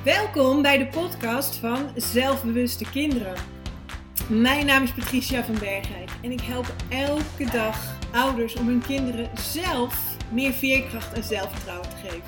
Welkom bij de podcast van Zelfbewuste Kinderen. Mijn naam is Patricia van Bergijk en ik help elke dag ouders om hun kinderen zelf meer veerkracht en zelfvertrouwen te geven.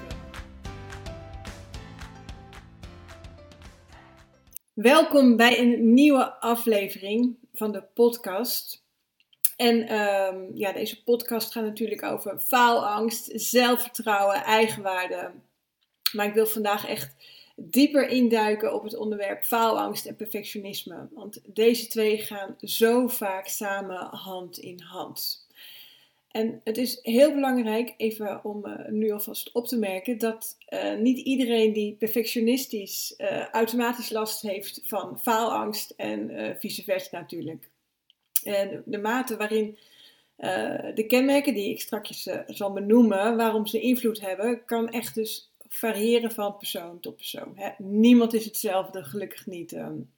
Welkom bij een nieuwe aflevering van de podcast. En deze podcast gaat natuurlijk over faalangst, zelfvertrouwen, eigenwaarde. Maar ik wil vandaag echt dieper induiken op het onderwerp faalangst en perfectionisme. Want deze twee gaan zo vaak samen hand in hand. En het is heel belangrijk, even om nu alvast op te merken, dat niet iedereen die perfectionistisch automatisch last heeft van faalangst en vice versa natuurlijk. En de mate waarin de kenmerken die ik straks zal benoemen, waarom ze invloed hebben, kan echt dus variëren van persoon tot persoon. Hè? Niemand is hetzelfde, gelukkig niet.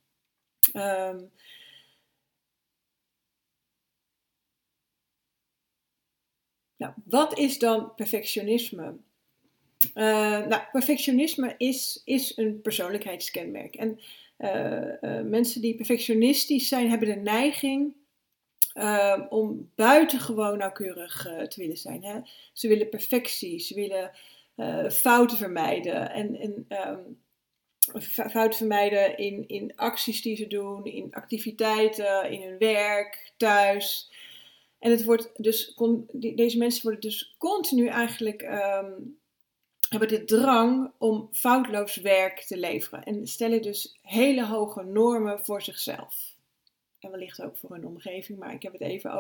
Wat is dan perfectionisme? Perfectionisme is een persoonlijkheidskenmerk. En mensen die perfectionistisch zijn, hebben de neiging om buitengewoon nauwkeurig te willen zijn. Hè? Ze willen perfectie, ze willen fouten vermijden. En fouten vermijden in acties die ze doen, in activiteiten, in hun werk, thuis. En het wordt dus, deze mensen worden dus continu eigenlijk, hebben de drang om foutloos werk te leveren. En stellen dus hele hoge normen voor zichzelf. En wellicht ook voor hun omgeving, maar ik heb het even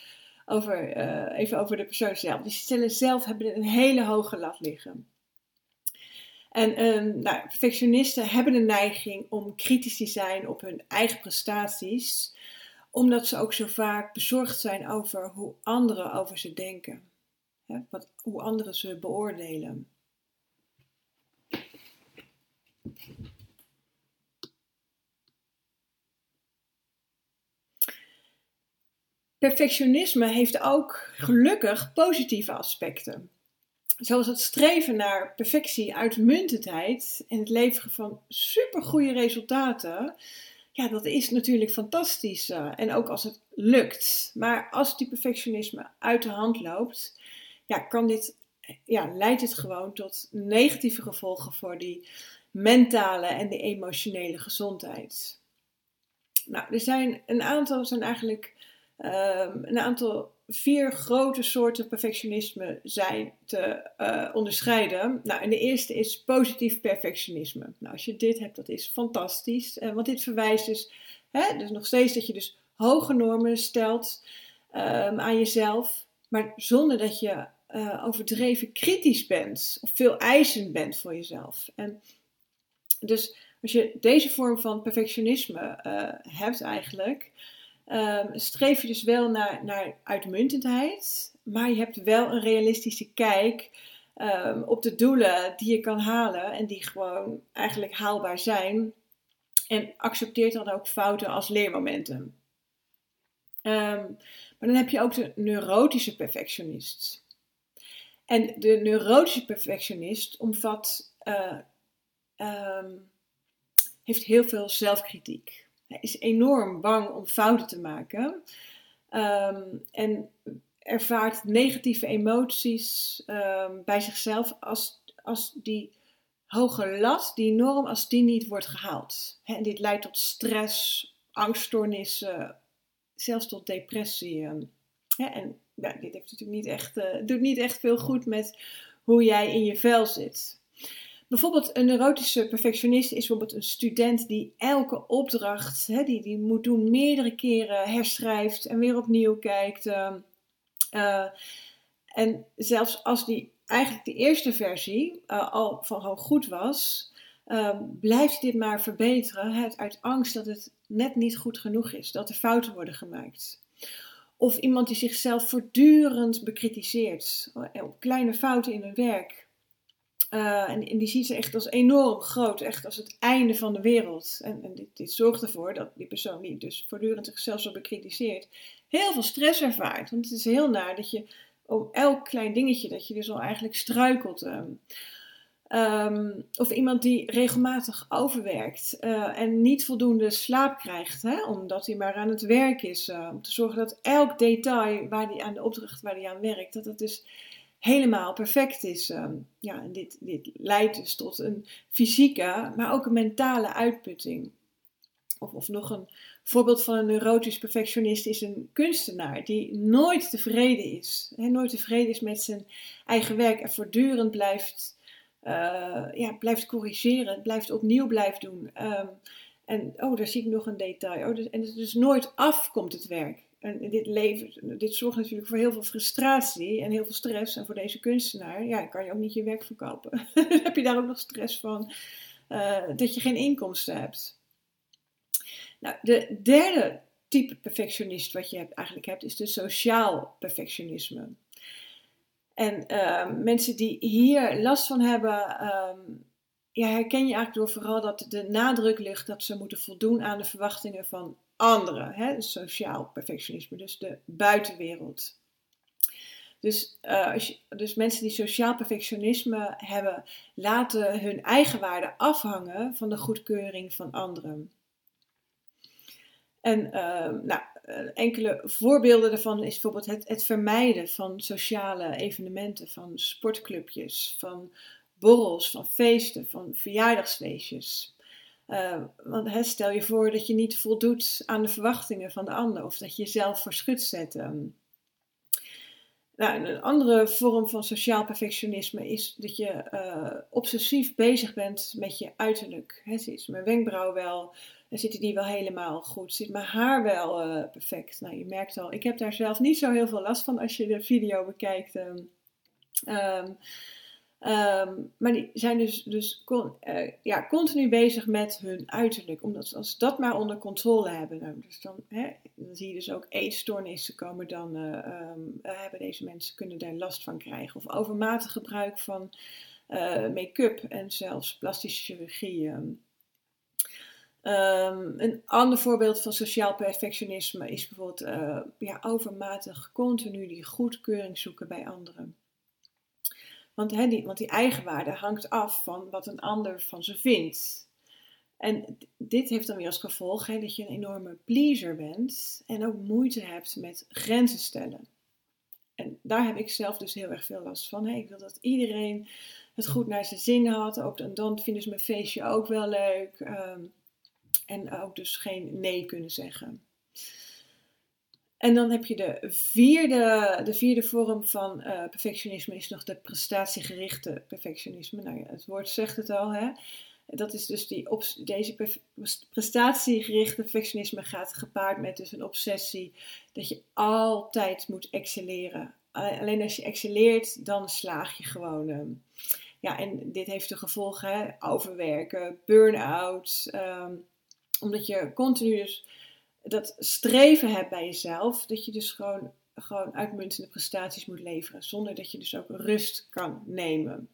over de persoon zelf. Die stellen zelf, hebben een hele hoge lat liggen. En perfectionisten hebben de neiging om kritisch te zijn op hun eigen prestaties, omdat ze ook zo vaak bezorgd zijn over hoe anderen over ze denken. Hoe anderen ze beoordelen. Perfectionisme heeft ook gelukkig positieve aspecten. Zoals het streven naar perfectie, uitmuntendheid en het leveren van supergoeie resultaten. Ja, dat is natuurlijk fantastisch. En ook als het lukt. Maar als die perfectionisme uit de hand loopt, leidt het gewoon tot negatieve gevolgen voor die mentale en de emotionele gezondheid. Nou, er zijn een aantal 4 grote soorten perfectionisme zijn te onderscheiden. Nou, en de eerste is positief perfectionisme. Nou, als je dit hebt, dat is fantastisch. Want dit verwijst dus nog steeds dat je dus hoge normen stelt aan jezelf. Maar zonder dat je overdreven kritisch bent of veel eisend bent voor jezelf. En dus als je deze vorm van perfectionisme hebt eigenlijk, streef je dus wel naar uitmuntendheid, maar je hebt wel een realistische kijk op de doelen die je kan halen en die gewoon eigenlijk haalbaar zijn. En accepteert dan ook fouten als leermomenten. Maar dan heb je ook de neurotische perfectionist. En de neurotische perfectionist heeft heel veel zelfkritiek. Hij is enorm bang om fouten te maken. En ervaart negatieve emoties bij zichzelf als die hoge lat, die norm, als die niet wordt gehaald. En dit leidt tot stress, angststoornissen, zelfs tot depressie. En dit heeft natuurlijk doet niet echt veel goed met hoe jij in je vel zit. Bijvoorbeeld een neurotische perfectionist is bijvoorbeeld een student die elke opdracht die moet doen meerdere keren herschrijft en weer opnieuw kijkt. En zelfs als die eigenlijk de eerste versie al van goed was, blijft dit maar verbeteren uit angst dat het net niet goed genoeg is, dat er fouten worden gemaakt. Of iemand die zichzelf voortdurend bekritiseert op kleine fouten in hun werk. En die ziet ze echt als enorm groot, echt als het einde van de wereld. En dit zorgt ervoor dat die persoon die dus voortdurend zichzelf zo bekritiseert, heel veel stress ervaart. Want het is heel naar dat je om elk klein dingetje, dat je dus al eigenlijk struikelt. Of iemand die regelmatig overwerkt en niet voldoende slaap krijgt, hè, omdat hij maar aan het werk is. Om te zorgen dat elk detail waar hij aan de opdracht waar hij aan werkt, dat het dus helemaal perfect is. Ja, en dit leidt dus tot een fysieke, maar ook een mentale uitputting. Of nog een voorbeeld van een neurotisch perfectionist is een kunstenaar die nooit tevreden is. Hè, nooit tevreden is met zijn eigen werk en voortdurend blijft corrigeren, blijft opnieuw blijft doen. En daar zie ik nog een detail. En het dus nooit afkomt het werk. En dit zorgt natuurlijk voor heel veel frustratie en heel veel stress. En voor deze kunstenaar, ja, kan je ook niet je werk verkopen. Dan heb je daar ook nog stress van dat je geen inkomsten hebt. Nou, de derde type perfectionist wat je eigenlijk hebt, is de sociaal perfectionisme. En mensen die hier last van hebben, herken je eigenlijk door vooral dat de nadruk ligt dat ze moeten voldoen aan de verwachtingen van anderen. Hè? Sociaal perfectionisme, dus de buitenwereld. Dus mensen die sociaal perfectionisme hebben, laten hun eigen waarde afhangen van de goedkeuring van anderen. En enkele voorbeelden daarvan is bijvoorbeeld het vermijden van sociale evenementen, van sportclubjes, van borrels, van feesten, van verjaardagsfeestjes. Want stel je voor dat je niet voldoet aan de verwachtingen van de ander of dat je jezelf voor schut zet. Een andere vorm van sociaal perfectionisme is dat je obsessief bezig bent met je uiterlijk. Is mijn wenkbrauw wel, zitten die wel helemaal goed? Zit mijn haar wel perfect? Nou, je merkt al, ik heb daar zelf niet zo heel veel last van als je de video bekijkt. Maar die zijn dus continu bezig met hun uiterlijk. Omdat als ze dat maar onder controle hebben. Nou, dus dan zie je dus ook eetstoornissen komen. Dan hebben deze mensen, kunnen daar last van krijgen. Of overmatig gebruik van make-up en zelfs plastische chirurgie. Een ander voorbeeld van sociaal perfectionisme is bijvoorbeeld overmatig continu die goedkeuring zoeken bij anderen. Want die eigenwaarde hangt af van wat een ander van ze vindt. En dit heeft dan weer als gevolg dat je een enorme pleaser bent en ook moeite hebt met grenzen stellen. En daar heb ik zelf dus heel erg veel last van. Ik wil dat iedereen het goed naar zijn zin had. En dan vinden ze mijn feestje ook wel leuk. En ook dus geen nee kunnen zeggen. En dan heb je de vierde vorm van perfectionisme is nog de prestatiegerichte perfectionisme. Nou ja, het woord zegt het al, hè. Dat is dus deze prestatiegerichte perfectionisme gaat gepaard met dus een obsessie dat je altijd moet excelleren. Alleen als je excelleert, dan slaag je gewoon. En dit heeft de gevolgen, overwerken, burn-out, omdat je continu dus dat streven hebt bij jezelf, dat je dus gewoon uitmuntende prestaties moet leveren, zonder dat je dus ook rust kan nemen.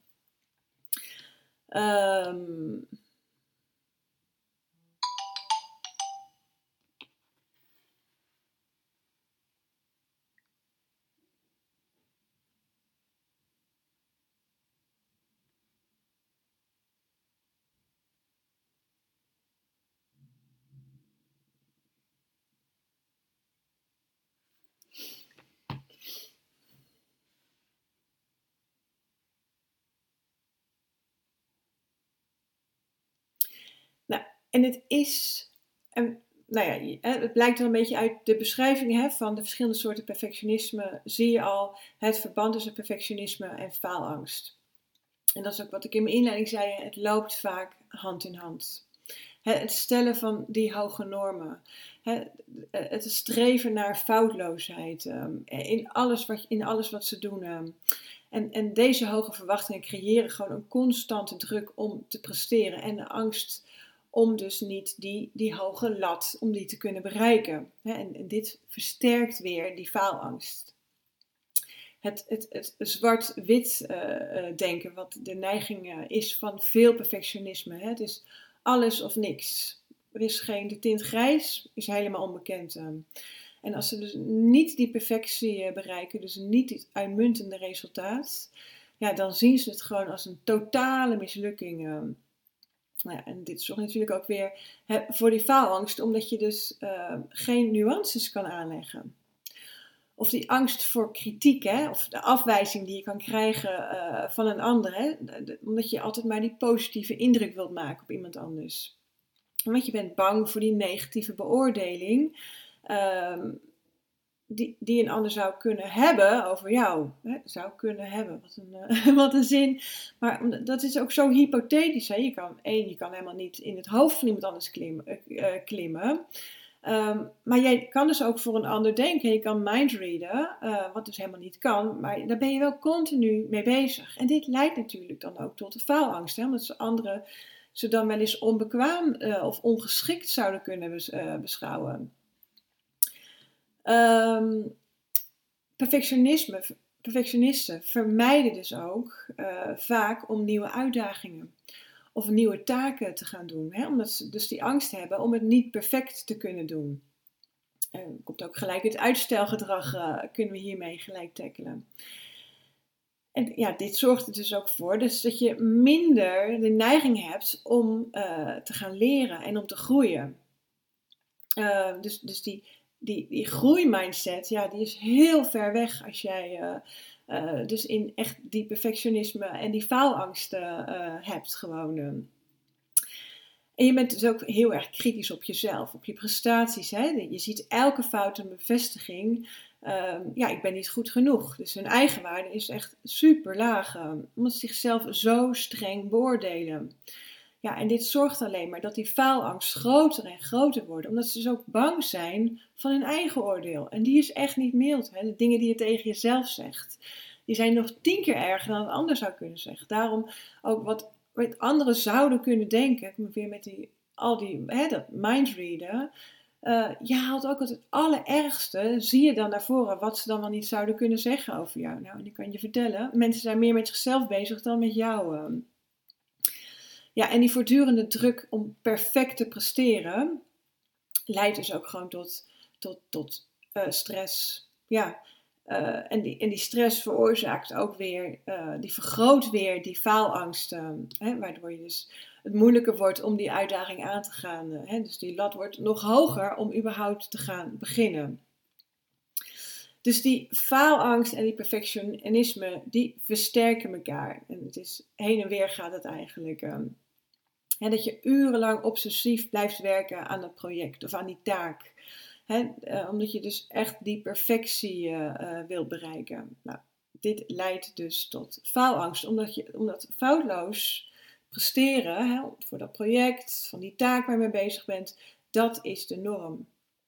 En het is, het blijkt er een beetje uit de beschrijving van de verschillende soorten perfectionisme, zie je al het verband tussen perfectionisme en faalangst. En dat is ook wat ik in mijn inleiding zei, het loopt vaak hand in hand. Het stellen van die hoge normen, het streven naar foutloosheid in alles wat ze doen. En deze hoge verwachtingen creëren gewoon een constante druk om te presteren en de angst om dus niet die hoge lat, om die te kunnen bereiken. En dit versterkt weer die faalangst. Het zwart-wit denken, wat de neiging is van veel perfectionisme. Het is alles of niks. De tint grijs is helemaal onbekend. En als ze dus niet die perfectie bereiken, dus niet dit uitmuntende resultaat, ja, dan zien ze het gewoon als een totale mislukking. Nou ja, en dit zorgt natuurlijk ook weer voor die faalangst, omdat je dus geen nuances kan aanleggen. Of die angst voor kritiek, hè, of de afwijzing die je kan krijgen van een ander. Hè, omdat je altijd maar die positieve indruk wilt maken op iemand anders. Want je bent bang voor die negatieve beoordeling die een ander zou kunnen hebben over jou. Hè, zou kunnen hebben, wat een zin. Maar dat is ook zo hypothetisch. Hè. Je kan helemaal niet in het hoofd van iemand anders klimmen. Maar jij kan dus ook voor een ander denken. Je kan mindreaden, wat dus helemaal niet kan. Maar daar ben je wel continu mee bezig. En dit leidt natuurlijk dan ook tot de faalangst. Hè, omdat anderen ze dan wel eens onbekwaam of ongeschikt zouden kunnen beschouwen. Perfectionisten vermijden dus ook vaak om nieuwe uitdagingen of nieuwe taken te gaan doen. Hè? Omdat ze dus die angst hebben om het niet perfect te kunnen doen. Komt ook gelijk het uitstelgedrag, kunnen we hiermee gelijk tackelen. En ja, dit zorgt er dus ook voor dus dat je minder de neiging hebt om te gaan leren en om te groeien. Dus die groeimindset, ja, die is heel ver weg als jij dus in echt die perfectionisme en die faalangsten hebt gewoon. En je bent dus ook heel erg kritisch op jezelf, op je prestaties. Hè? Je ziet elke fout een bevestiging. Ja, ik ben niet goed genoeg. Dus hun eigenwaarde is echt super laag. Omdat ze zichzelf zo streng beoordelen. Ja, en dit zorgt alleen maar dat die faalangst groter en groter wordt. Omdat ze dus ook bang zijn van hun eigen oordeel. En die is echt niet mild. Hè? De dingen die je tegen jezelf zegt. Die zijn nog 10 keer erger dan een ander zou kunnen zeggen. Daarom ook wat anderen zouden kunnen denken. Ik kom weer met dat mindreaden. Je haalt ook het allerergste. Zie je dan naar voren wat ze dan wel niet zouden kunnen zeggen over jou. Nou, en ik kan je vertellen. Mensen zijn meer met zichzelf bezig dan met jou. Ja, en die voortdurende druk om perfect te presteren leidt dus ook gewoon tot stress. Ja, en die stress veroorzaakt ook weer, die vergroot weer die faalangsten. Waardoor je dus het moeilijker wordt om die uitdaging aan te gaan. Dus die lat wordt nog hoger om überhaupt te gaan beginnen. Dus die faalangst en die perfectionisme, die versterken elkaar. En het is heen en weer gaat het eigenlijk. Dat je urenlang obsessief blijft werken aan dat project of aan die taak. Omdat je dus echt die perfectie wilt bereiken. Nou, dit leidt dus tot faalangst. Omdat foutloos presteren voor dat project, van die taak waar je mee bezig bent, dat is de norm.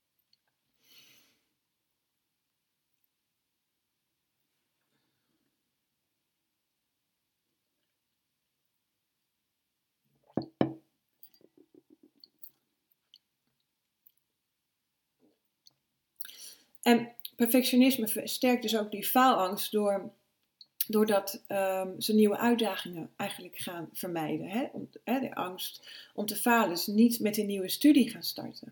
En perfectionisme versterkt dus ook die faalangst doordat ze nieuwe uitdagingen eigenlijk gaan vermijden. De angst om te falen, dus niet met een nieuwe studie gaan starten.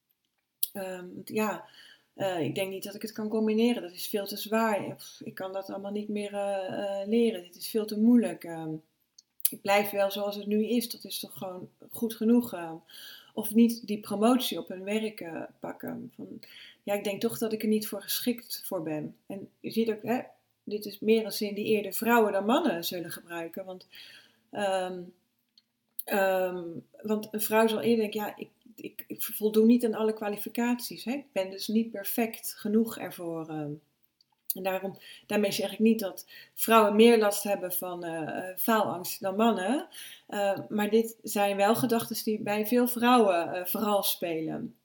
Ik denk niet dat ik het kan combineren, dat is veel te zwaar. Ik kan dat allemaal niet meer leren, dit is veel te moeilijk. Ik blijf wel zoals het nu is, dat is toch gewoon goed genoeg. Of niet die promotie op hun werk pakken. Ik denk toch dat ik er niet voor geschikt voor ben. En je ziet ook, dit is meer een zin die eerder vrouwen dan mannen zullen gebruiken. Want een vrouw zal eerder denken, ik voldoe niet aan alle kwalificaties. Ik ben dus niet perfect genoeg ervoor. En daarmee zeg ik niet dat vrouwen meer last hebben van faalangst dan mannen. Maar dit zijn wel gedachten die bij veel vrouwen vooral spelen.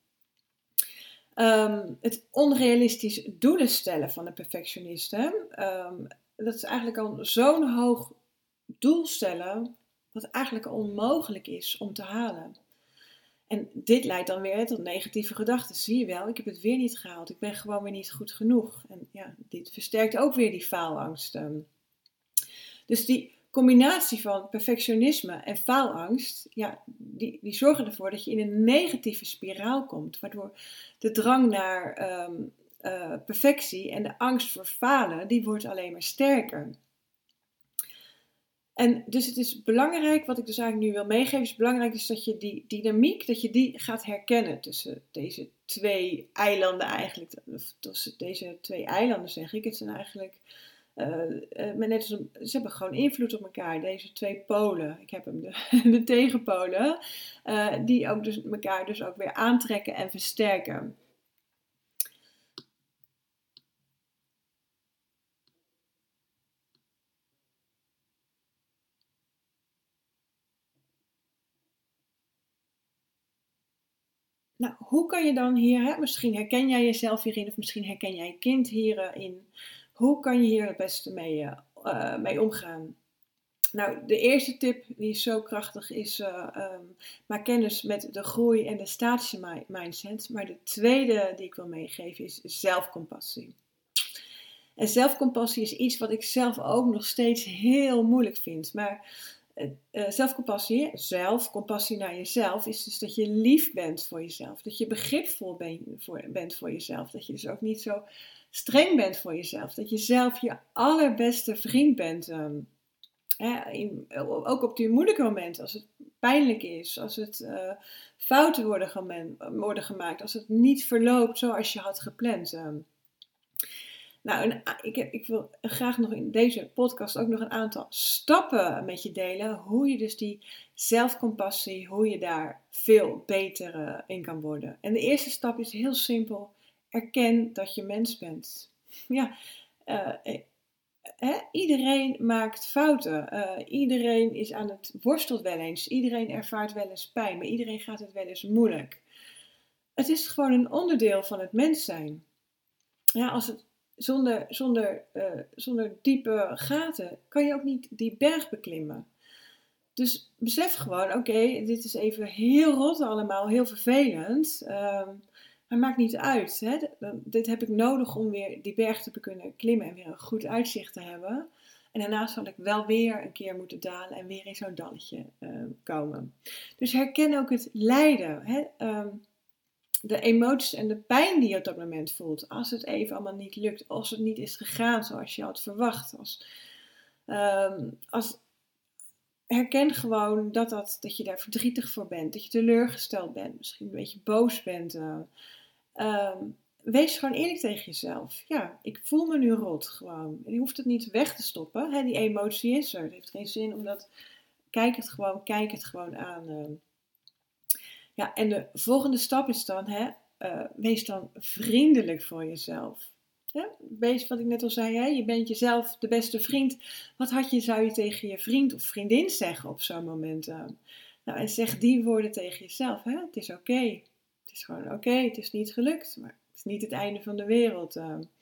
Het onrealistisch doelen stellen van de perfectionisten. Dat is eigenlijk al zo'n hoog doel stellen, wat eigenlijk onmogelijk is om te halen. En dit leidt dan weer tot negatieve gedachten. Zie je wel, ik heb het weer niet gehaald. Ik ben gewoon weer niet goed genoeg. En ja, dit versterkt ook weer die faalangst. Dus die combinatie van perfectionisme en faalangst, ja, die zorgen ervoor dat je in een negatieve spiraal komt. Waardoor de drang naar perfectie en de angst voor falen, die wordt alleen maar sterker. En dus het is belangrijk, wat ik dus eigenlijk nu wil meegeven, is belangrijk is dat je die dynamiek, dat je die gaat herkennen tussen deze twee eilanden eigenlijk. Of tussen deze twee eilanden zeg ik. Het zijn eigenlijk, net als ze hebben gewoon invloed op elkaar, deze twee polen. Ik heb hem, de tegenpolen, die ook dus elkaar dus ook weer aantrekken en versterken. Nou, hoe kan je dan hier, misschien herken jij jezelf hierin of misschien herken jij je kind hierin. Hoe kan je hier het beste mee omgaan? Nou, de eerste tip die is zo krachtig is, maak kennis met de groei en de statische mindset. Maar de tweede die ik wil meegeven is zelfcompassie. En zelfcompassie is iets wat ik zelf ook nog steeds heel moeilijk vind. Maar zelfcompassie naar jezelf is dus dat je lief bent voor jezelf. Dat je begripvol bent voor jezelf. Dat je dus ook niet zo streng bent voor jezelf. Dat je zelf je allerbeste vriend bent. Ook op die moeilijke momenten, als het pijnlijk is, als het fouten worden gemaakt, als het niet verloopt zoals je had gepland. Nou, en ik wil graag nog in deze podcast ook nog een aantal stappen met je delen. Hoe je dus die zelfcompassie, hoe je daar veel beter in kan worden. En de eerste stap is heel simpel. Erken dat je mens bent. Ja, iedereen maakt fouten. Iedereen is aan het worstelt wel eens. Iedereen ervaart wel eens pijn. Maar iedereen gaat het wel eens moeilijk. Het is gewoon een onderdeel van het mens zijn. Ja, als het zonder diepe gaten kan je ook niet die berg beklimmen. Dus besef gewoon, oké, dit is even heel rot allemaal, heel vervelend. Maar maakt niet uit. Hè? Dit heb ik nodig om weer die berg te kunnen klimmen en weer een goed uitzicht te hebben. En daarna zal ik wel weer een keer moeten dalen en weer in zo'n dalletje komen. Dus herken ook het lijden. Hè? De emoties en de pijn die je op dat moment voelt. Als het even allemaal niet lukt. Als het niet is gegaan zoals je had verwacht. Herken gewoon dat je daar verdrietig voor bent. Dat je teleurgesteld bent. Misschien een beetje boos bent. Wees gewoon eerlijk tegen jezelf. Ja, ik voel me nu rot gewoon. En je hoeft het niet weg te stoppen. Hè? Die emotie is er. Het heeft geen zin omdat... Kijk het gewoon aan. Ja, en de volgende stap is dan, wees dan vriendelijk voor jezelf. Ja, wees wat ik net al zei, je bent jezelf de beste vriend. Wat zou je tegen je vriend of vriendin zeggen op zo'n moment? Nou, en zeg die woorden tegen jezelf. Hè? Het is oké. Het is gewoon oké. Het is niet gelukt, maar het is niet het einde van de wereld.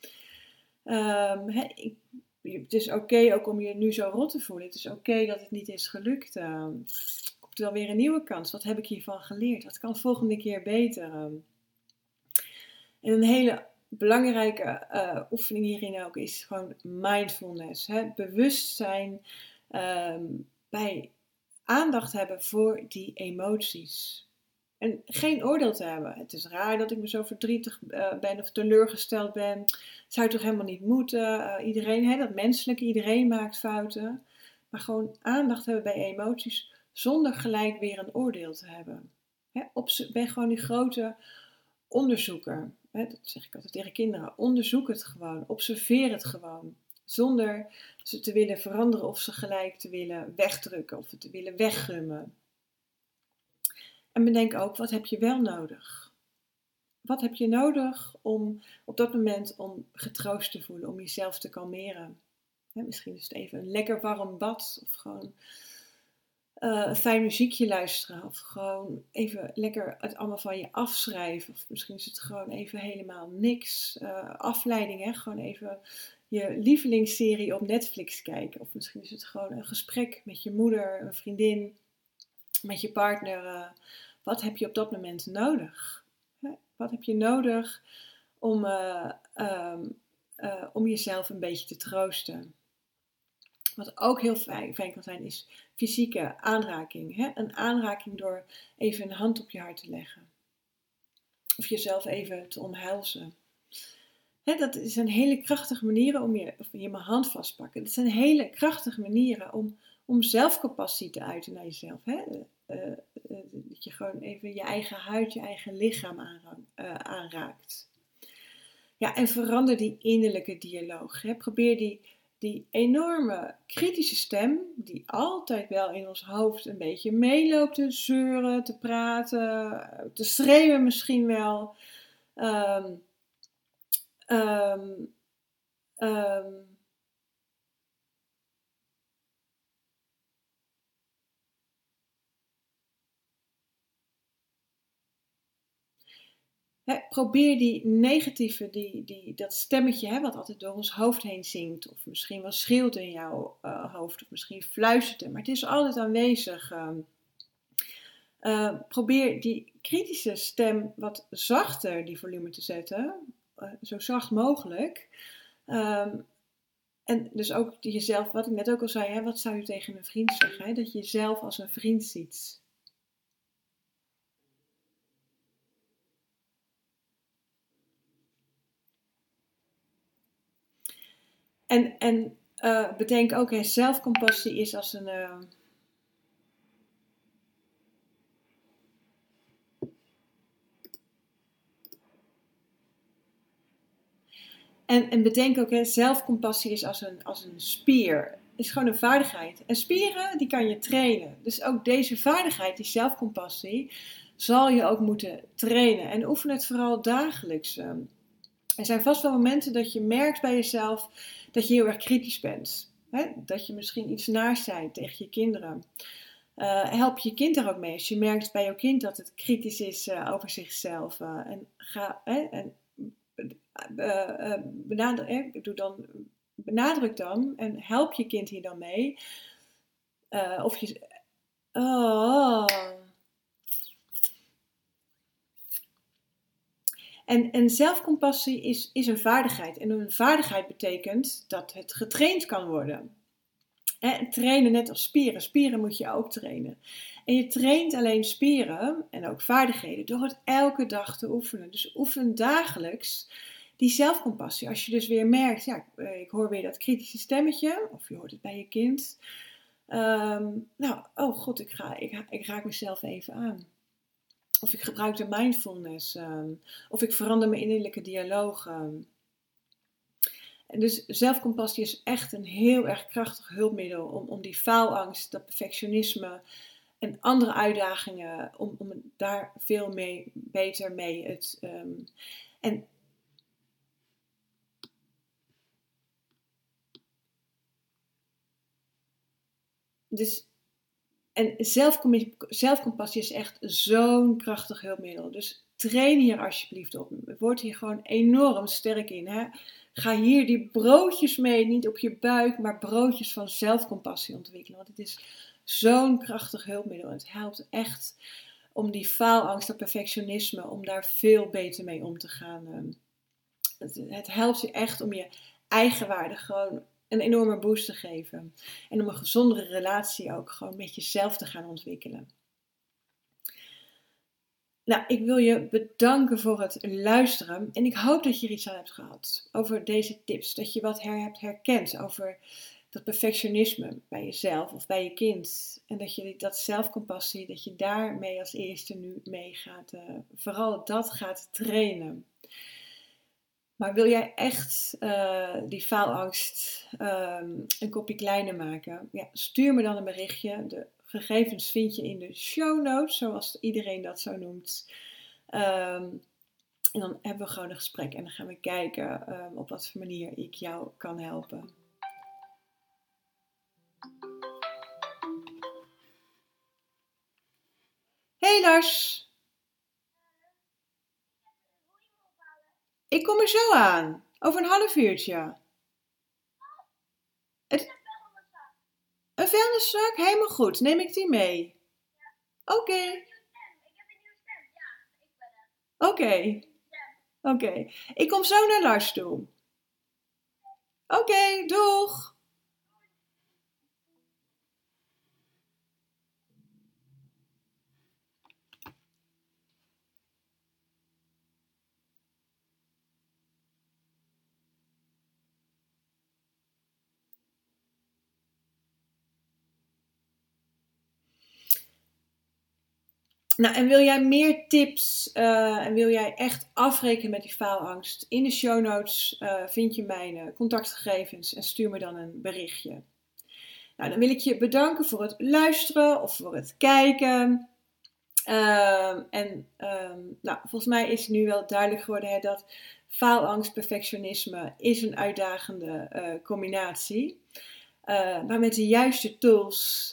Het is oké ook om je nu zo rot te voelen. Het is oké dat het niet is gelukt. Komt wel weer een nieuwe kans. Wat heb ik hiervan geleerd? Wat kan de volgende keer beter? En een hele belangrijke oefening hierin ook is gewoon mindfulness. Bewustzijn bij aandacht hebben voor die emoties. En geen oordeel te hebben. Het is raar dat ik me zo verdrietig ben of teleurgesteld ben. Zou toch helemaal niet moeten. Iedereen, dat menselijke, iedereen maakt fouten. Maar gewoon aandacht hebben bij emoties zonder gelijk weer een oordeel te hebben. Ben gewoon die grote onderzoeker. Dat zeg ik altijd tegen kinderen. Onderzoek het gewoon. Observeer het gewoon. Zonder ze te willen veranderen of ze gelijk te willen wegdrukken of te willen weggummen. En bedenk ook, wat heb je wel nodig? Wat heb je nodig om op dat moment om getroost te voelen, om jezelf te kalmeren? Misschien is het even een lekker warm bad of gewoon een fijn muziekje luisteren of gewoon even lekker het allemaal van je afschrijven. Of misschien is het gewoon even helemaal niks. Afleiding, gewoon even je lievelingsserie op Netflix kijken. Of misschien is het gewoon een gesprek met je moeder, een vriendin, met je partner. Wat heb je op dat moment nodig? Wat heb je nodig om jezelf een beetje te troosten? Wat ook heel fijn kan zijn is fysieke aanraking. Een aanraking door even een hand op je hart te leggen. Of jezelf even te omhelzen. Dat zijn hele krachtige manieren of je mijn hand vastpakken. Dat zijn hele krachtige manieren om zelfcompassie te uiten naar jezelf. Hè? Dat je gewoon even je eigen huid, je eigen lichaam aanraakt. Ja, en verander die innerlijke dialoog. Hè? Probeer die enorme kritische stem, die altijd wel in ons hoofd een beetje meeloopt te zeuren, te praten, te schreeuwen misschien wel. Um, um, um, probeer die negatieve, dat stemmetje wat altijd door ons hoofd heen zingt. Of misschien wel schreeuwt in jouw hoofd. Of misschien fluistert het. Maar het is altijd aanwezig. Probeer die kritische stem wat zachter, die volume te zetten. Zo zacht mogelijk. En dus ook jezelf, wat ik net ook al zei. Wat zou je tegen een vriend zeggen? Dat je jezelf als een vriend ziet. En bedenk ook, zelfcompassie is als een... En bedenk ook, zelfcompassie is als een spier. Het is gewoon een vaardigheid. En spieren, die kan je trainen. Dus ook deze vaardigheid, die zelfcompassie, zal je ook moeten trainen. En oefen het vooral dagelijks. Er zijn vast wel momenten dat je merkt bij jezelf dat je heel erg kritisch bent. Dat je misschien iets naars zei tegen je kinderen. Help je kind daar ook mee. Als je merkt bij jouw kind dat het kritisch is over zichzelf. Benadruk dan en help je kind hier dan mee. Of je... Oh. En zelfcompassie is een vaardigheid. En een vaardigheid betekent dat het getraind kan worden. Trainen net als spieren. Spieren moet je ook trainen. En je traint alleen spieren en ook vaardigheden door het elke dag te oefenen. Dus oefen dagelijks die zelfcompassie. Als je dus weer merkt, ik hoor weer dat kritische stemmetje. Of je hoort het bij je kind. Oh god, ik raak mezelf even aan. Of ik gebruik de mindfulness. Of ik verander mijn innerlijke dialoog. En dus zelfcompassie is echt een heel erg krachtig hulpmiddel om die faalangst, dat perfectionisme en andere uitdagingen, om daar veel beter mee. En zelfcompassie is echt zo'n krachtig hulpmiddel. Dus train hier alsjeblieft op. Word hier gewoon enorm sterk in. Hè? Ga hier die broodjes mee, niet op je buik, maar broodjes van zelfcompassie ontwikkelen. Want het is zo'n krachtig hulpmiddel. Het helpt echt om die faalangst, dat perfectionisme, om daar veel beter mee om te gaan. Het helpt je echt om je eigenwaarde gewoon een enorme boost te geven. En om een gezondere relatie ook gewoon met jezelf te gaan ontwikkelen. Nou, ik wil je bedanken voor het luisteren. En ik hoop dat je er iets aan hebt gehad over deze tips. Dat je wat hebt herkend over dat perfectionisme bij jezelf of bij je kind. En dat je dat zelfcompassie, dat je daarmee als eerste nu mee gaat, vooral dat gaat trainen. Maar wil jij echt die faalangst een kopje kleiner maken? Ja, stuur me dan een berichtje. De gegevens vind je in de show notes, zoals iedereen dat zo noemt. En dan hebben we gewoon een gesprek en dan gaan we kijken op wat voor manier ik jou kan helpen. Hey Lars! Ik kom er zo aan. Over een half uurtje. Een vuilniszak? Helemaal goed. Neem ik die mee? Oké. Oké. Ik kom zo naar Lars toe. Oké, doeg! Nou, en wil jij meer tips en wil jij echt afrekenen met die faalangst? In de show notes vind je mijn contactgegevens en stuur me dan een berichtje. Nou, dan wil ik je bedanken voor het luisteren of voor het kijken. Nou, volgens mij is het nu wel duidelijk geworden dat faalangst, perfectionisme is een uitdagende combinatie. Maar met de juiste tools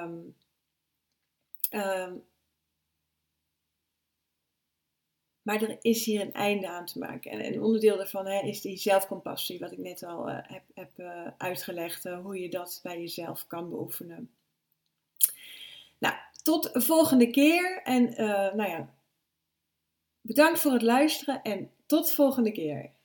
maar er is hier een einde aan te maken. En een onderdeel daarvan is die zelfcompassie, wat ik net al heb uitgelegd, hoe je dat bij jezelf kan beoefenen. Nou, tot de volgende keer. En bedankt voor het luisteren en tot de volgende keer.